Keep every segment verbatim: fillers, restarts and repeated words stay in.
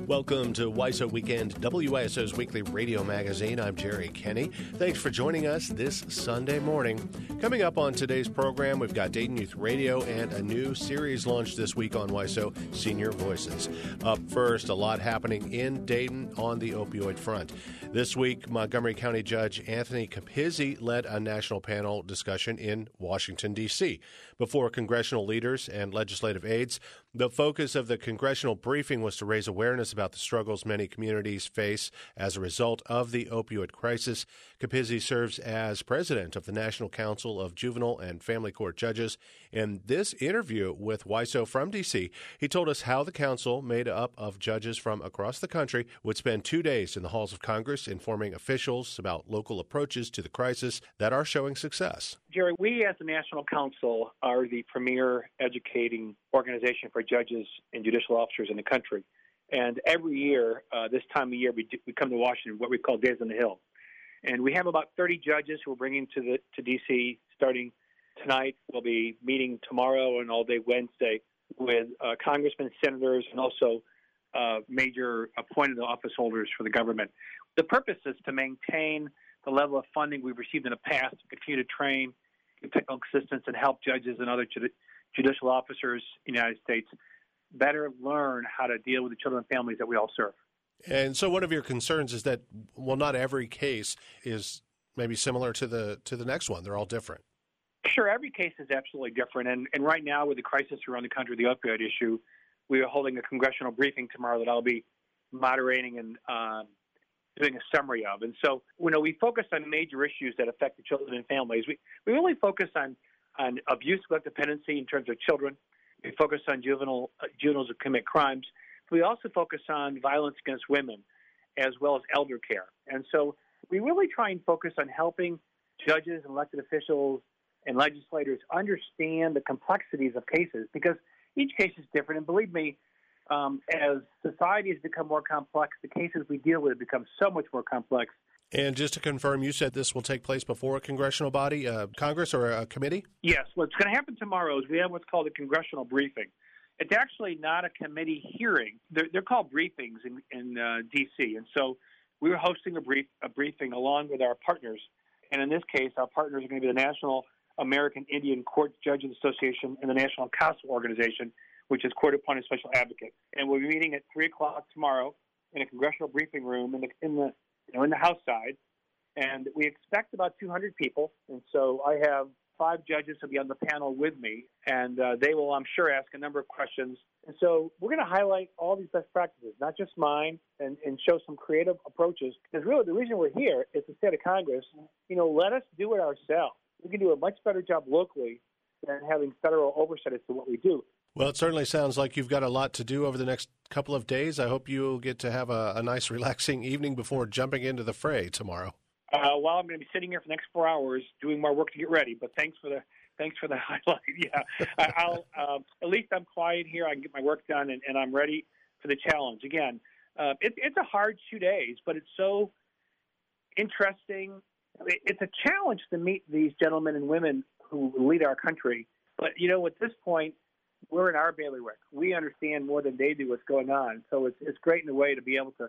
Welcome to W I S O Weekend, W I S O's weekly radio magazine. I'm Jerry Kenny. Thanks for joining us this Sunday morning. Coming up on today's program, we've got Dayton Youth Radio and a new series launched this week on W I S O, Senior Voices. Up first, a lot happening in Dayton on the opioid front. This week, Montgomery County Judge Anthony Capizzi led a national panel discussion in Washington, D C Before congressional leaders and legislative aides, the focus of the congressional briefing was to raise awareness about the struggles many communities face as a result of the opioid crisis. Capizzi serves as president of the National Council of Juvenile and Family Court Judges. In this interview with W I S O from D C, he told us how the council, made up of judges from across the country, would spend two days in the halls of Congress informing officials about local approaches to the crisis that are showing success. Jerry, we as the National Council are the premier educating organization for judges and judicial officers in the country. And every year, uh, this time of year, we, do, we come to Washington, what we call Days on the Hill. And we have about thirty judges who we're bringing to the to D C starting tonight. We'll be meeting tomorrow and all day Wednesday with uh, congressmen, senators, and also uh, major appointed office holders for the government. The purpose is to maintain the level of funding we've received in the past, to continue to train, give technical assistance, and help judges and other judi- judicial officers in the United States better learn how to deal with the children and families that we all serve. And so one of your concerns is that, well, not every case is maybe similar to the to the next one. They're all different. Sure, every case is absolutely different. And, and right now with the crisis around the country, the opioid issue, we are holding a congressional briefing tomorrow that I'll be moderating and um, doing a summary of. And so, you know, we focus on major issues that affect the children and families. We, we really focus on, on abuse, neglect, dependency in terms of children. We focus on juvenile uh, juveniles who commit crimes. We also focus on violence against women as well as elder care. And so we really try and focus on helping judges and elected officials and legislators understand the complexities of cases because each case is different. And believe me, um, as society has become more complex, the cases we deal with become so much more complex. And just to confirm, you said this will take place before a congressional body, uh, Congress, or a committee? Yes. What's going to happen tomorrow is we have what's called a congressional briefing. It's actually not a committee hearing. They're, they're called briefings in, in uh, D C And so we were hosting a, brief, a briefing along with our partners. And in this case, our partners are going to be the National American Indian Court Judges Association and the National CASA Organization, which is Court Appointed Special Advocate. And we'll be meeting at three o'clock tomorrow in a congressional briefing room in the, in the you know, in the House side, and we expect about two hundred people. And so I have five judges who will be on the panel with me, and uh, they will, I'm sure, ask a number of questions. And so we're going to highlight all these best practices, not just mine, and, and show some creative approaches. Because really the reason we're here is to say to Congress, you know, let us do it ourselves. We can do a much better job locally than having federal oversight as to what we do. Well, it certainly sounds like you've got a lot to do over the next couple of days. I hope you'll get to have a, a nice, relaxing evening before jumping into the fray tomorrow. Uh, well, I'm going to be sitting here for the next four hours doing more work to get ready. But thanks for the thanks for the highlight. Yeah, I, I'll um, at least I'm quiet here. I can get my work done, and, and I'm ready for the challenge. Again, uh, it, it's a hard two days, but it's so interesting. It's a challenge to meet these gentlemen and women who lead our country. But you know, at this point, we're in our bailiwick. We understand more than they do what's going on. So it's it's great in a way to be able to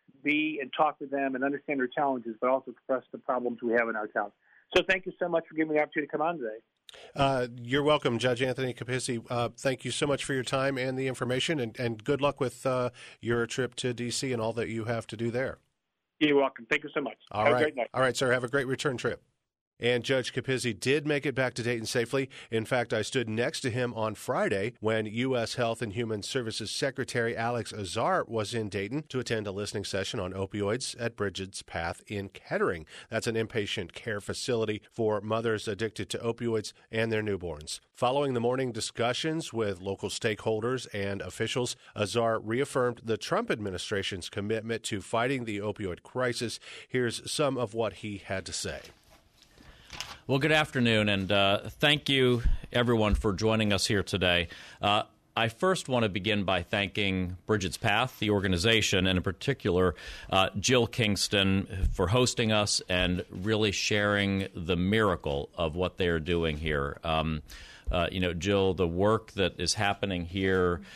be and talk with them and understand their challenges, but also express the problems we have in our town. So thank you so much for giving me the opportunity to come on today. Uh, you're welcome, Judge Anthony Capizzi. Uh, thank you so much for your time and the information, and, and good luck with uh, your trip to D C and all that you have to do there. You're welcome. Thank you so much. All have right. a great night. All right, sir. Have a great return trip. And Judge Capizzi did make it back to Dayton safely. In fact, I stood next to him on Friday when U S Health and Human Services Secretary Alex Azar was in Dayton to attend a listening session on opioids at Bridget's Path in Kettering. That's an inpatient care facility for mothers addicted to opioids and their newborns. Following the morning discussions with local stakeholders and officials, Azar reaffirmed the Trump administration's commitment to fighting the opioid crisis. Here's some of what he had to say. Well, good afternoon, and uh, thank you, everyone, for joining us here today. Uh, I first want to begin by thanking Bridget's Path, the organization, and in particular, uh, Jill Kingston for hosting us and really sharing the miracle of what they are doing here. Um, uh, you know, Jill, the work that is happening here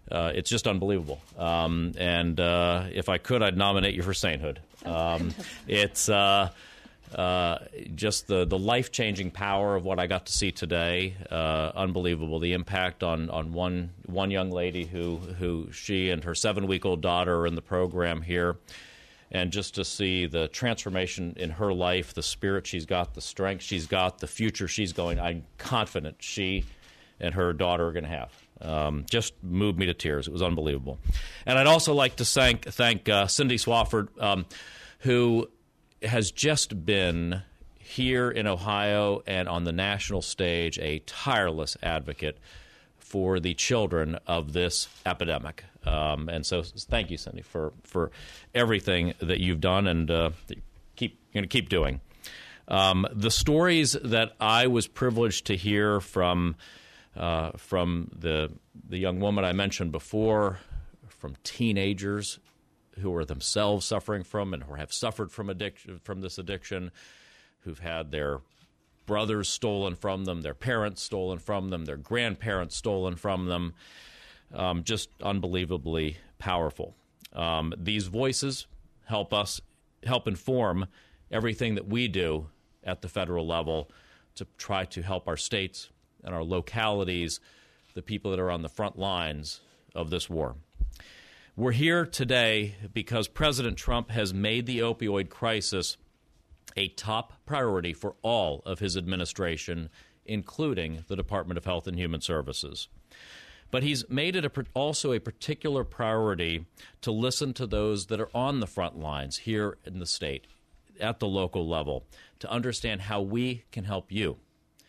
uh, it's just unbelievable. Um, and uh, if I could, I'd nominate you for sainthood. Um, it's uh, uh, just the, the life-changing power of what I got to see today. Uh, unbelievable. The impact on, on one one young lady who, who she and her seven-week-old daughter are in the program here. And just to see the transformation in her life, the spirit she's got, the strength she's got, the future she's going, I'm confident she and her daughter are going to have. Um, just moved me to tears. It was unbelievable. And I'd also like to thank, thank uh, Cindy Swafford, um, who has just been here in Ohio and on the national stage a tireless advocate for the children of this epidemic. Um, and so thank you, Cindy, for, for everything that you've done and uh, keep going to keep doing. Um, the stories that I was privileged to hear from uh, from the the young woman I mentioned before, from teenagers who are themselves suffering from and who have suffered from addiction from this addiction, who've had their brothers stolen from them, their parents stolen from them, their grandparents stolen from them. Um, just unbelievably powerful. Um, these voices help us, help inform everything that we do at the federal level to try to help our states and our localities, the people that are on the front lines of this war. We're here today because President Trump has made the opioid crisis a top priority for all of his administration, including the Department of Health and Human Services. But he's made it a, also a particular priority to listen to those that are on the front lines here in the state, at the local level, to understand how we can help you.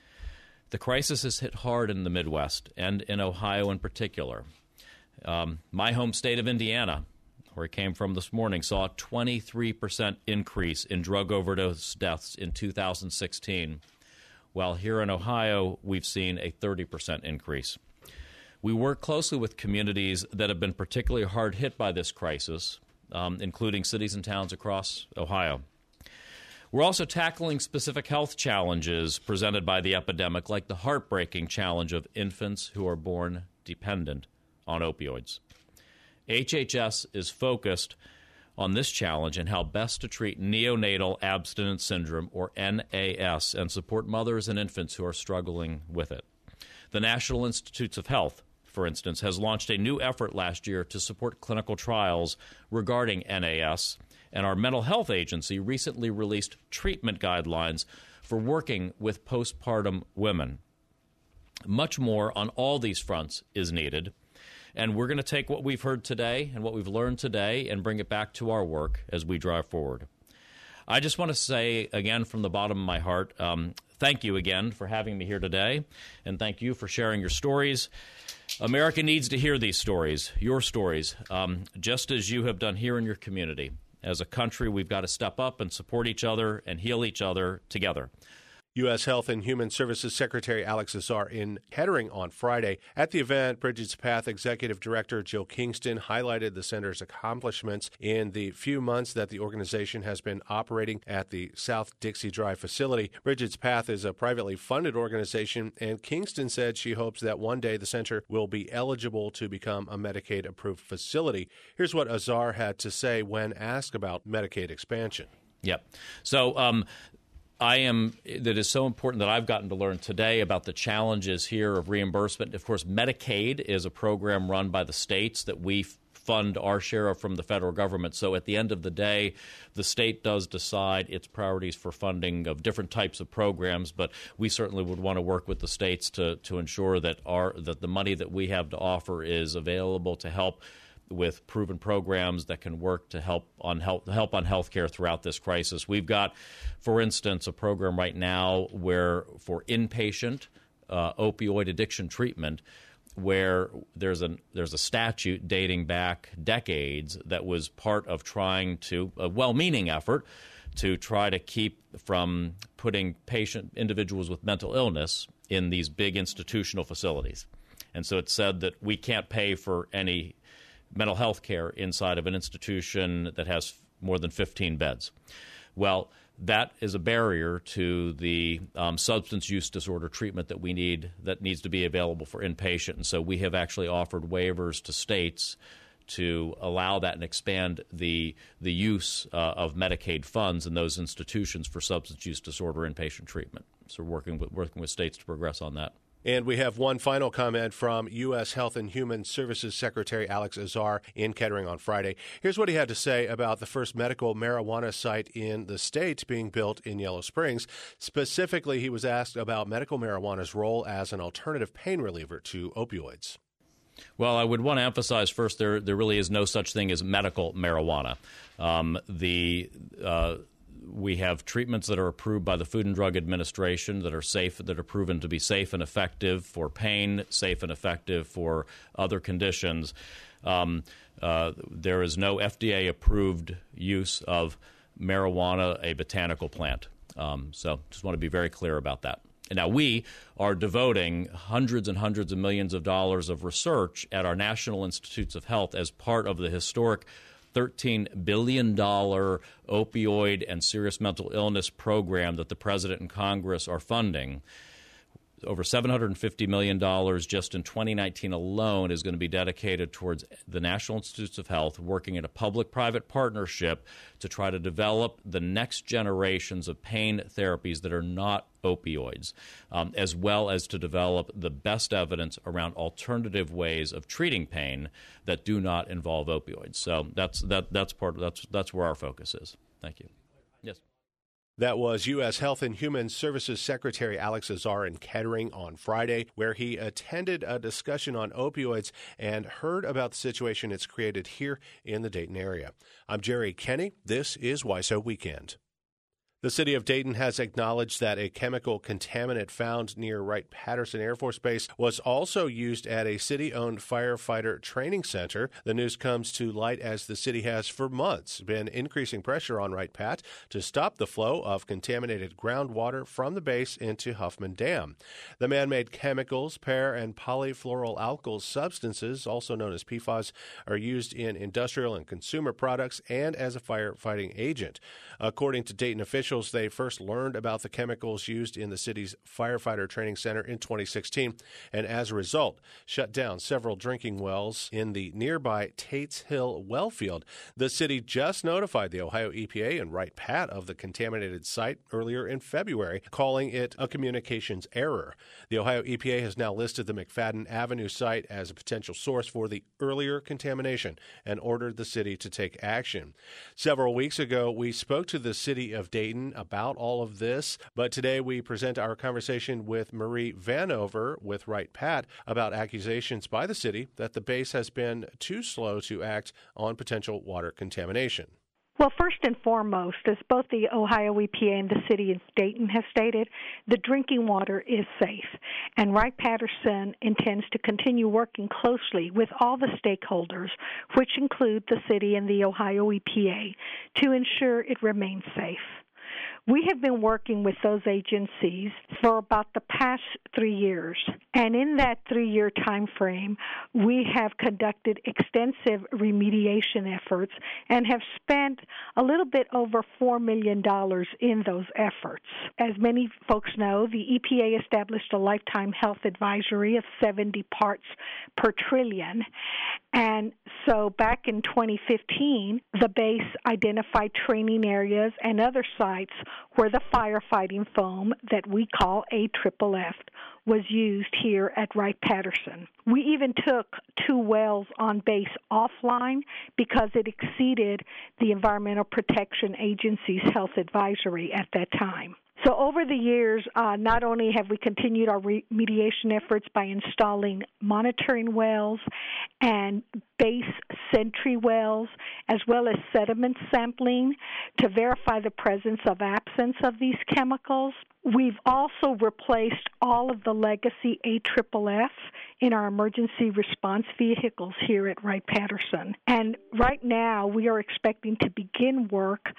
The crisis has hit hard in the Midwest and in Ohio in particular. Um, my home state of Indiana, where I came from this morning, saw a twenty-three percent increase in drug overdose deaths in two thousand sixteen, while here in Ohio we've seen a thirty percent increase. We work closely with communities that have been particularly hard hit by this crisis, um, including cities and towns across Ohio. We're also tackling specific health challenges presented by the epidemic, like the heartbreaking challenge of infants who are born dependent on opioids. H H S is focused on this challenge and how best to treat neonatal abstinence syndrome, or N A S, and support mothers and infants who are struggling with it. The National Institutes of Health, for instance, has launched a new effort last year to support clinical trials regarding N A S, and our mental health agency recently released treatment guidelines for working with postpartum women. Much more on all these fronts is needed, and we're going to take what we've heard today and what we've learned today and bring it back to our work as we drive forward. I just want to say again from the bottom of my heart, um, thank you again for having me here today, and thank you for sharing your stories. America needs to hear these stories, your stories, um, just as you have done here in your community. As a country, we've got to step up and support each other and heal each other together. U S. Health and Human Services Secretary Alex Azar in Kettering on Friday. At the event, Bridget's Path Executive Director Jill Kingston highlighted the center's accomplishments in the few months that the organization has been operating at the South Dixie Drive facility. Bridget's Path is a privately funded organization, and Kingston said she hopes that one day the center will be eligible to become a Medicaid-approved facility. Here's what Azar had to say when asked about Medicaid expansion. Yep. So, um, I am, that is so important that I've gotten to learn today about the challenges here of reimbursement. Of course, Medicaid is a program run by the states that we fund our share of from the federal government. So at the end of the day, the state does decide its priorities for funding of different types of programs, but we certainly would want to work with the states to, to ensure that our that the money that we have to offer is available to help with proven programs that can work to help on help, help on healthcare throughout this crisis. We've got, for instance, a program right now where for inpatient uh, opioid addiction treatment, where there's a there's a statute dating back decades that was part of trying to a well-meaning effort to try to keep from putting patient individuals with mental illness in these big institutional facilities. And so it said that we can't pay for any mental health care inside of an institution that has more than fifteen beds. Well, that is a barrier to the um, substance use disorder treatment that we need, that needs to be available for inpatient. And so we have actually offered waivers to states to allow that and expand the the use uh, of Medicaid funds in those institutions for substance use disorder inpatient treatment. So we're working with, working with states to progress on that. And we have one final comment from U S Health and Human Services Secretary Alex Azar in Kettering on Friday. Here's what he had to say about the first medical marijuana site in the state being built in Yellow Springs. Specifically, he was asked about medical marijuana's role as an alternative pain reliever to opioids. Well, I would want to emphasize first there there really is no such thing as medical marijuana. Um, the uh, We have treatments that are approved by the Food and Drug Administration that are safe, that are proven to be safe and effective for pain, safe and effective for other conditions. Um, uh, there is no F D A-approved use of marijuana, a botanical plant. Um, so just want to be very clear about that. And now we are devoting hundreds and hundreds of millions of dollars of research at our National Institutes of Health as part of the historic thirteen billion dollars opioid and serious mental illness program that the President and Congress are funding. Over seven hundred fifty million dollars just in twenty nineteen alone is going to be dedicated towards the National Institutes of Health working in a public-private partnership to try to develop the next generations of pain therapies that are not opioids, um, as well as to develop the best evidence around alternative ways of treating pain that do not involve opioids. So that's that that's part of, that's that's where our focus is. Thank you. Yes. That was U S Health and Human Services Secretary Alex Azar in Kettering on Friday, where he attended a discussion on opioids and heard about the situation it's created here in the Dayton area. I'm Jerry Kenny. This is W I S O Weekend. The city of Dayton has acknowledged that a chemical contaminant found near Wright-Patterson Air Force Base was also used at a city-owned firefighter training center. The news comes to light as the city has for months been increasing pressure on Wright-Pat to stop the flow of contaminated groundwater from the base into Huffman Dam. The man-made chemicals, per- and polyfluoroalkyl substances, also known as P F A S, are used in industrial and consumer products and as a firefighting agent. According to Dayton officials, they first learned about the chemicals used in the city's firefighter training center in twenty sixteen, and as a result, shut down several drinking wells in the nearby Tates Hill well field. The city just notified the Ohio E P A and Wright-Pat of the contaminated site earlier in February, calling it a communications error. The Ohio E P A has now listed the McFadden Avenue site as a potential source for the earlier contamination and ordered the city to take action. Several weeks ago, we spoke to the city of Dayton about all of this, but today we present our conversation with Marie Vanover with Wright-Pat about accusations by the city that the base has been too slow to act on potential water contamination. Well, first and foremost, as both the Ohio E P A and the city of Dayton have stated, the drinking water is safe, and Wright-Patterson intends to continue working closely with all the stakeholders, which include the city and the Ohio E P A, to ensure it remains safe. We have been working with those agencies for about the past three years, and in that three-year time frame, we have conducted extensive remediation efforts and have spent a little bit over four million dollars in those efforts. As many folks know, the E P A established a lifetime health advisory of seventy parts per trillion, and so back in twenty fifteen, the base identified training areas and other sites where the firefighting foam that we call A F F was used here at Wright-Patterson. We even took two wells on base offline because it exceeded the Environmental Protection Agency's health advisory at that time. So over the years, uh, not only have we continued our remediation efforts by installing monitoring wells and base sentry wells, as well as sediment sampling to verify the presence of absence of these chemicals, we've also replaced all of the legacy A F F in our emergency response vehicles here at Wright-Patterson. And right now, we are expecting to begin work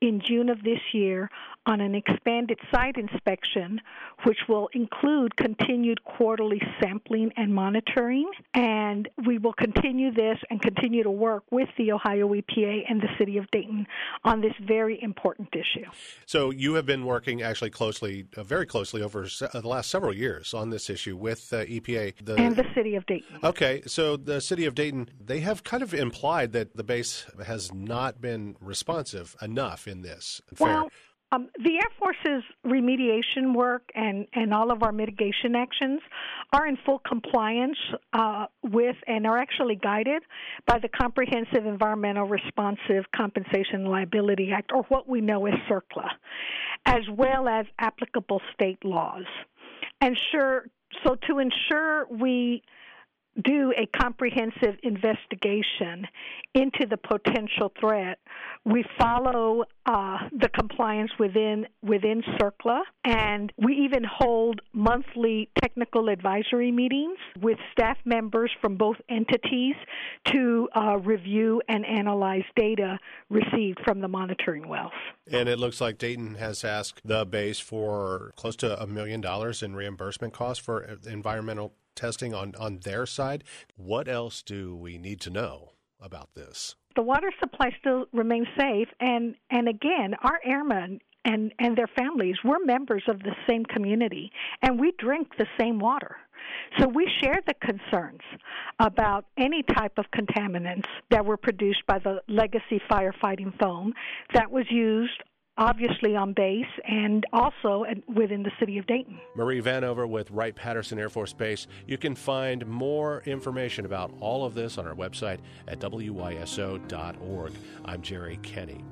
in June of this year on an expanded site inspection, which will include continued quarterly sampling and monitoring. And we will continue this and continue to work with the Ohio E P A and the City of Dayton on this very important issue. So you have been working actually closely, uh, very closely over se- uh, the last several years on this issue with uh, E P A. The... And the City of Dayton. Okay, so the City of Dayton, they have kind of implied that the base has not been responsive enough in this. Well, Um, the Air Force's remediation work and, and all of our mitigation actions are in full compliance uh, with and are actually guided by the Comprehensive Environmental Responsive Compensation and Liability Act, or what we know as CERCLA, as well as applicable state laws. And sure, so to ensure we do a comprehensive investigation into the potential threat, we follow uh, the compliance within within CERCLA, and we even hold monthly technical advisory meetings with staff members from both entities to uh, review and analyze data received from the monitoring wells. And it looks like Dayton has asked the base for close to a million dollars in reimbursement costs for environmental testing on, on their side. What else do we need to know about this? The water supply still remains safe, and, and again, our airmen and, and their families, we're members of the same community, and we drink the same water. So we share the concerns about any type of contaminants that were produced by the legacy firefighting foam that was used obviously on base and also within the City of Dayton. Marie Vanover with Wright-Patterson Air Force Base. You can find more information about all of this on our website at W Y S O dot org. I'm Jerry Kenny.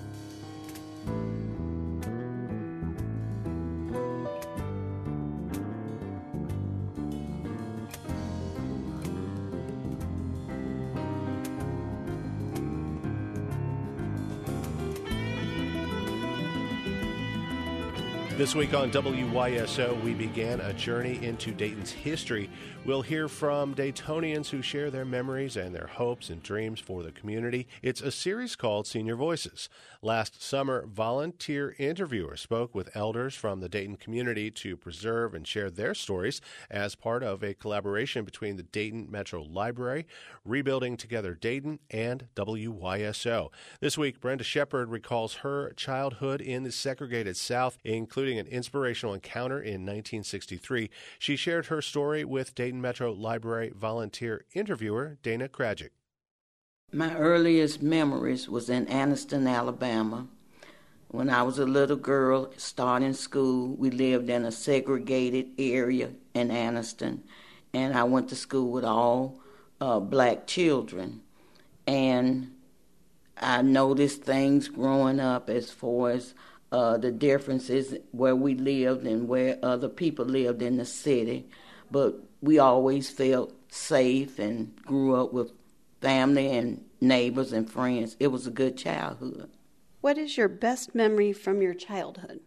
This week on W Y S O, we began a journey into Dayton's history. We'll hear from Daytonians who share their memories and their hopes and dreams for the community. It's a series called Senior Voices. Last summer, volunteer interviewers spoke with elders from the Dayton community to preserve and share their stories as part of a collaboration between the Dayton Metro Library, Rebuilding Together Dayton, and W Y S O. This week, Brenda Shepard recalls her childhood in the segregated South, including an inspirational encounter in nineteen sixty-three. She shared her story with Dayton Metro Library volunteer interviewer Dana Krajic. My earliest memories was in Anniston, Alabama. When I was a little girl starting school, we lived in a segregated area in Anniston, and I went to school with all uh, black children. And I noticed things growing up as far as Uh, the differences where we lived and where other people lived in the city. But we always felt safe and grew up with family and neighbors and friends. It was a good childhood. What is your best memory from your childhood?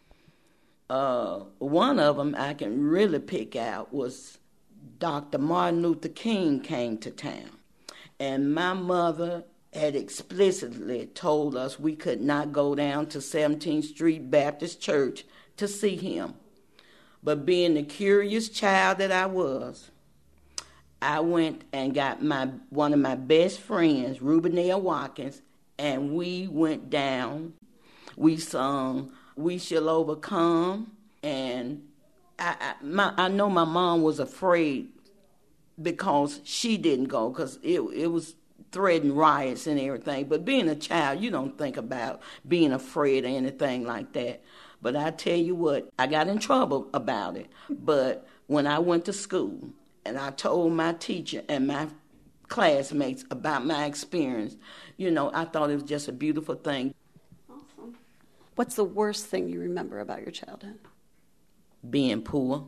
Uh, one of them I can really pick out was Doctor Martin Luther King came to town. And my mother had explicitly told us we could not go down to seventeenth Street Baptist Church to see him. But being the curious child that I was, I went and got my one of my best friends, Rubenell Watkins, and we went down. We sung We Shall Overcome, and I, I, my, I know my mom was afraid because she didn't go, because it, it was threatening riots and everything. But being a child, you don't think about being afraid or anything like that. But I tell you what, I got in trouble about it. But when I went to school and I told my teacher and my classmates about my experience, you know, I thought it was just a beautiful thing. Awesome. What's the worst thing you remember about your childhood? Being poor.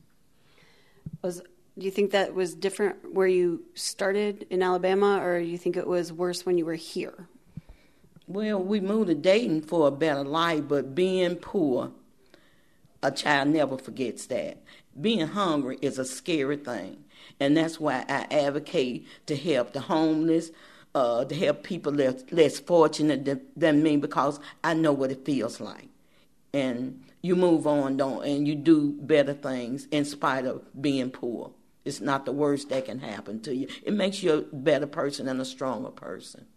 Was Do you think that was different where you started in Alabama, or do you think it was worse when you were here? Well, we moved to Dayton for a better life, but being poor, a child never forgets that. Being hungry is a scary thing, and that's why I advocate to help the homeless, uh, to help people less, less fortunate than, than me, because I know what it feels like. And you move on, don't, and you do better things in spite of being poor. It's not the worst that can happen to you. It makes you a better person and a stronger person.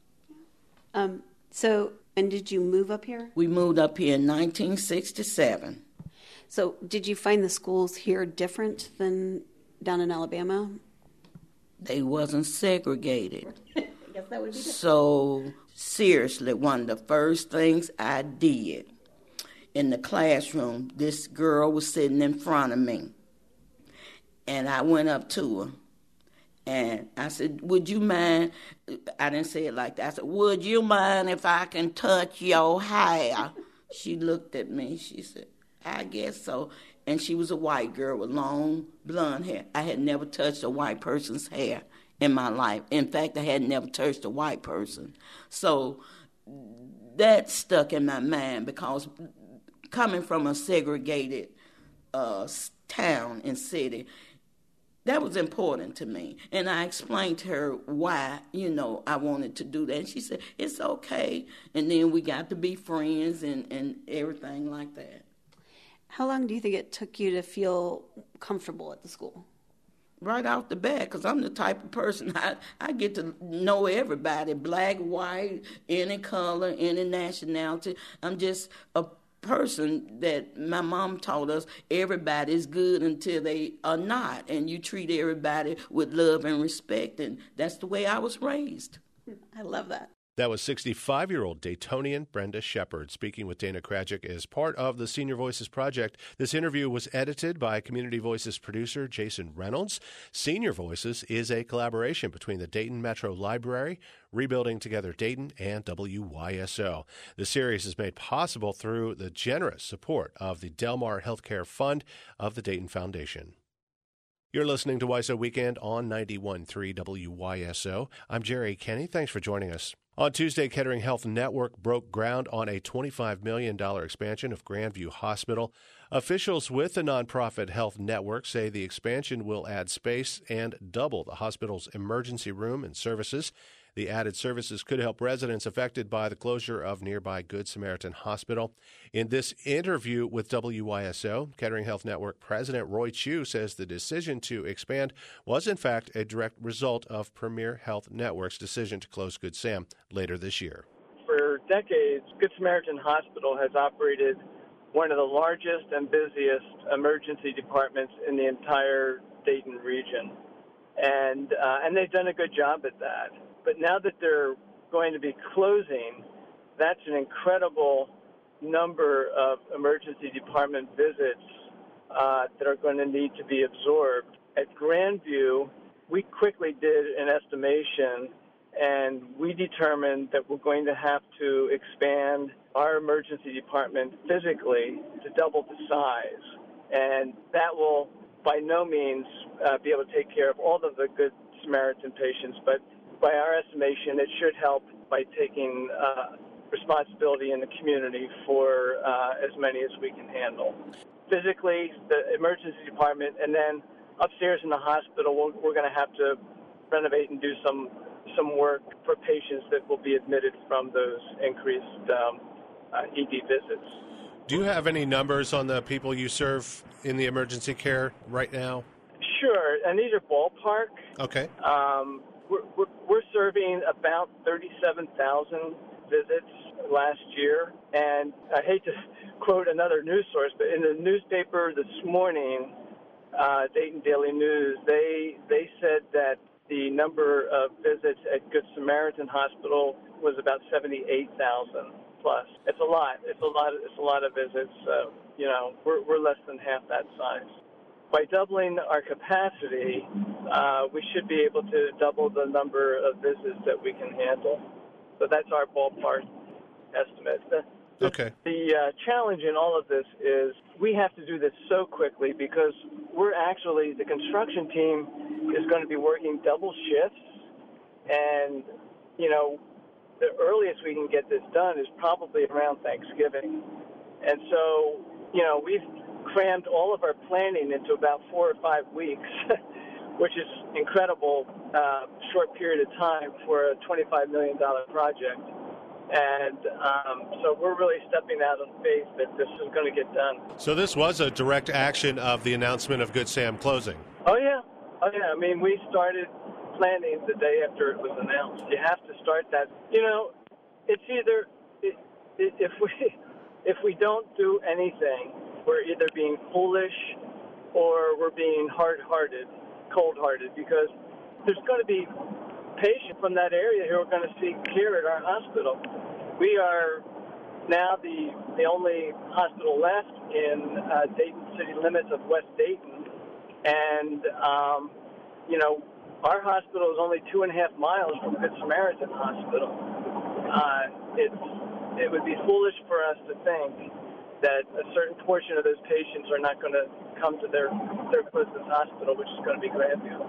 Um, so, and did you move up here? We moved up here in nineteen sixty-seven. So did you find the schools here different than down in Alabama? They wasn't segregated. I guess that would be different. So, seriously, one of the first things I did in the classroom, this girl was sitting in front of me. And I went up to her. And I said, would you mind? I didn't say it like that. I said, would you mind if I can touch your hair? She looked at me. She said, I guess so. And she was a white girl with long blonde hair. I had never touched a white person's hair in my life. In fact, I had never touched a white person. So that stuck in my mind, because coming from a segregated uh, town and city, that was important to me. And I explained to her why, you know, I wanted to do that. And she said, it's okay. And then we got to be friends and, and everything like that. How long do you think it took you to feel comfortable at the school? Right off the bat, because I'm the type of person, I, I get to know everybody, black, white, any color, any nationality. I'm just a person that my mom taught us, everybody's good until they are not, and you treat everybody with love and respect, and that's the way I was raised. I love that. That was sixty-five-year-old Daytonian Brenda Shepard speaking with Dana Krajic as part of the Senior Voices Project. This interview was edited by Community Voices producer Jason Reynolds. Senior Voices is a collaboration between the Dayton Metro Library, Rebuilding Together Dayton, and W Y S O. The series is made possible through the generous support of the Delmar Healthcare Fund of the Dayton Foundation. You're listening to W Y S O Weekend on ninety-one point three W Y S O. I'm Jerry Kenny. Thanks for joining us. On Tuesday, Kettering Health Network broke ground on a twenty-five million dollars expansion of Grandview Hospital. Officials with the nonprofit health network say the expansion will add space and double the hospital's emergency room and services. The added services could help residents affected by the closure of nearby Good Samaritan Hospital. In this interview with W Y S O, Kettering Health Network President Roy Chu says the decision to expand was in fact a direct result of Premier Health Network's decision to close Good Sam later this year. For decades, Good Samaritan Hospital has operated one of the largest and busiest emergency departments in the entire Dayton region. And, uh, and they've done a good job at that. But now that they're going to be closing, that's an incredible number of emergency department visits uh, that are going to need to be absorbed. At Grandview, we quickly did an estimation, and we determined that we're going to have to expand our emergency department physically to double the size. And that will by no means uh, be able to take care of all of the Good Samaritan patients, but by our estimation, it should help by taking uh, responsibility in the community for uh, as many as we can handle. Physically, the emergency department, and then upstairs in the hospital, we're, we're going to have to renovate and do some some work for patients that will be admitted from those increased um, uh, E D visits. Do you have any numbers on the people you serve in the emergency care right now? Sure, and these are ballpark. Okay. Um, We're, we're, we're serving about thirty-seven thousand visits last year. And I hate to quote another news source, but in the newspaper this morning, uh, Dayton Daily News, they they said that the number of visits at Good Samaritan Hospital was about seventy-eight thousand plus. It's a lot. It's a lot. It's a lot of visits. Uh, you know, we're we're less than half that size. By doubling our capacity, uh, we should be able to double the number of visits that we can handle. So that's our ballpark estimate. The, the, okay. The uh, challenge in all of this is we have to do this so quickly because we're actually, the construction team is going to be working double shifts. And, you know, the earliest we can get this done is probably around Thanksgiving. And so, you know, we've crammed all of our planning into about four or five weeks which is incredible uh, short period of time for a twenty-five million dollars project. And um, so we're really stepping out on faith that this is going to get done. So this was a direct action of the announcement of Good Sam closing. Oh, yeah. Oh, yeah. I mean, we started planning the day after it was announced. You have to start that. You know, it's either it, it, if we if we don't do anything, we're either being foolish or we're being hard-hearted, cold-hearted, because there's going to be patients from that area who are going to seek care at our hospital. We are now the the only hospital left in uh, Dayton city limits of West Dayton, and um, you know, our hospital is only two and a half miles from Good Samaritan Hospital. Uh, it's it would be foolish for us to think that a certain portion of those patients are not going to come to their their closest hospital, which is going to be Grandview.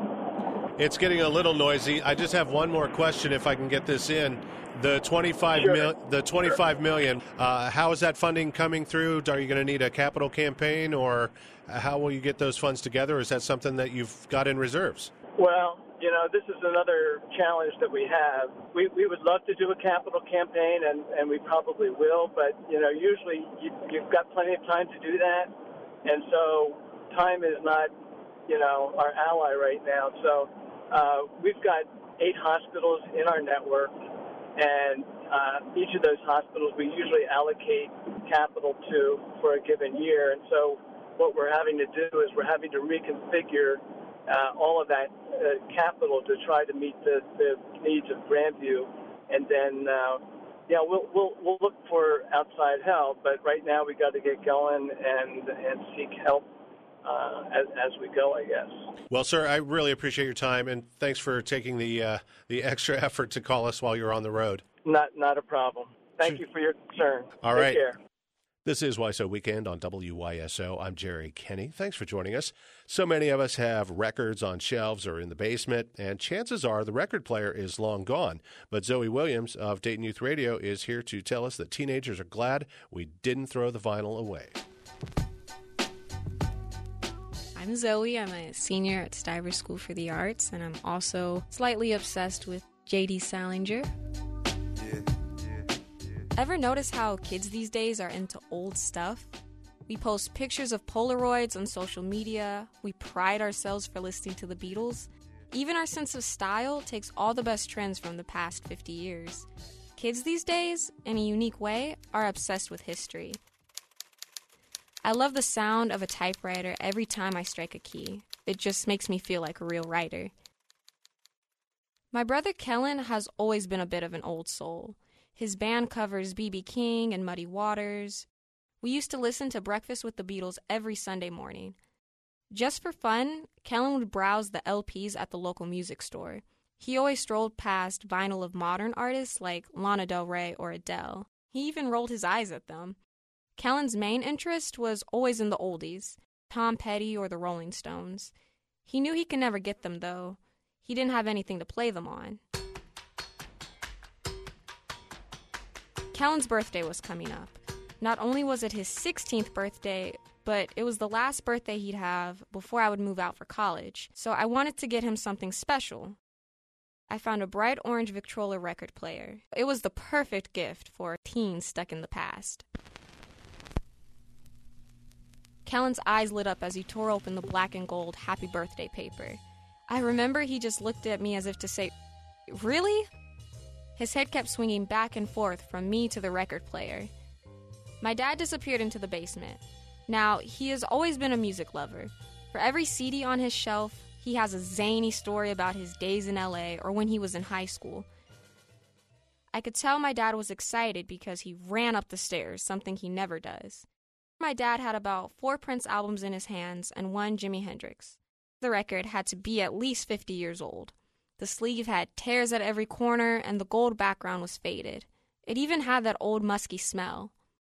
It's getting a little noisy. I just have one more question, if I can get this in. The twenty-five sure. mil, the twenty-five million. Uh, how is that funding coming through? Are you going to need a capital campaign, or how will you get those funds together? Or is that something that you've got in reserves? Well, you know, this is another challenge that we have. We we would love to do a capital campaign, and, and we probably will. But you know, usually you, you've got plenty of time to do that, and so time is not, you know, our ally right now. So. Uh, we've got eight hospitals in our network, and uh, each of those hospitals we usually allocate capital to for a given year. And so what we're having to do is we're having to reconfigure uh, all of that uh, capital to try to meet the, the needs of Grandview. And then, uh, yeah, we'll, we'll we'll look for outside help, but right now we got to get going and and seek help Uh, as, as we go, I guess. Well, sir, I really appreciate your time, and thanks for taking the uh, the extra effort to call us while you're on the road. Not not a problem. Thank you for your concern. All Take right. care. This is Y S O Weekend on W Y S O. I'm Jerry Kenny. Thanks for joining us. So many of us have records on shelves or in the basement, and chances are the record player is long gone. But Zoe Williams of Dayton Youth Radio is here to tell us that teenagers are glad we didn't throw the vinyl away. I'm Zoe. I'm a senior at Stivers School for the Arts, and I'm also slightly obsessed with J D Salinger. Yeah, yeah, yeah. Ever notice how kids these days are into old stuff? We post pictures of Polaroids on social media. We pride ourselves for listening to the Beatles. Even our sense of style takes all the best trends from the past fifty years. Kids these days, in a unique way, are obsessed with history. I love the sound of a typewriter every time I strike a key. It just makes me feel like a real writer. My brother Kellen has always been a bit of an old soul. His band covers B B King and Muddy Waters. We used to listen to Breakfast with the Beatles every Sunday morning. Just for fun, Kellen would browse the L Ps at the local music store. He always strolled past vinyl of modern artists like Lana Del Rey or Adele. He even rolled his eyes at them. Kellen's main interest was always in the oldies, Tom Petty or the Rolling Stones. He knew he could never get them, though. He didn't have anything to play them on. Kellen's birthday was coming up. Not only was it his sixteenth birthday, but it was the last birthday he'd have before I would move out for college, so I wanted to get him something special. I found a bright orange Victrola record player. It was the perfect gift for a teen stuck in the past. Kellen's eyes lit up as he tore open the black and gold happy birthday paper. I remember he just looked at me as if to say, "Really?" His head kept swinging back and forth from me to the record player. My dad disappeared into the basement. Now, he has always been a music lover. For every C D on his shelf, he has a zany story about his days in L A or when he was in high school. I could tell my dad was excited because he ran up the stairs, something he never does. My dad had about four Prince albums in his hands and one Jimi Hendrix. The record had to be at least fifty years old. The sleeve had tears at every corner and the gold background was faded. It even had that old musky smell.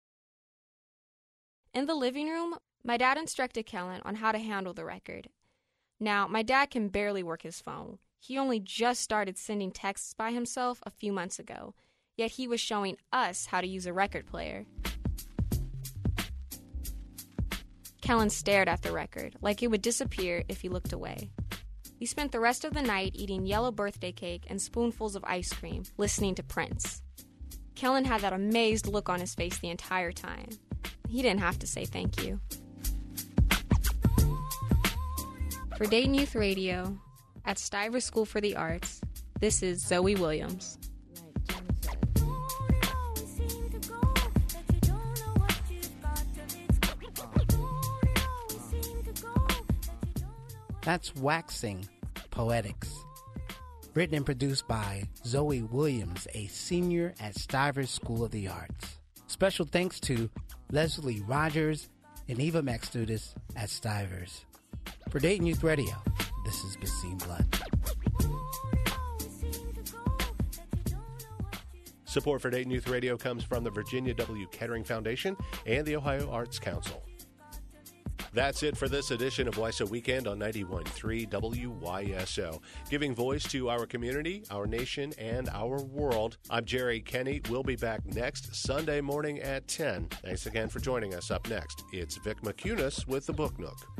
In the living room, my dad instructed Kellen on how to handle the record. Now, my dad can barely work his phone. He only just started sending texts by himself a few months ago, yet he was showing us how to use a record player. Kellen stared at the record, like it would disappear if he looked away. We spent the rest of the night eating yellow birthday cake and spoonfuls of ice cream, listening to Prince. Kellen had that amazed look on his face the entire time. He didn't have to say thank you. For Dayton Youth Radio, at Stivers School for the Arts, this is Zoe Williams. That's Waxing Poetics. Written and produced by Zoe Williams, a senior at Stivers School of the Arts. Special thanks to Leslie Rogers and Eva Maxtudis at Stivers. For Dayton Youth Radio, this is Basim Blood. Support for Dayton Youth Radio comes from the Virginia W. Kettering Foundation and the Ohio Arts Council. That's it for this edition of W I S O Weekend on ninety-one point three W Y S O. Giving voice to our community, our nation, and our world. I'm Jerry Kenny. We'll be back next Sunday morning at ten. Thanks again for joining us. Up next, it's Vic McCunis with the Book Nook.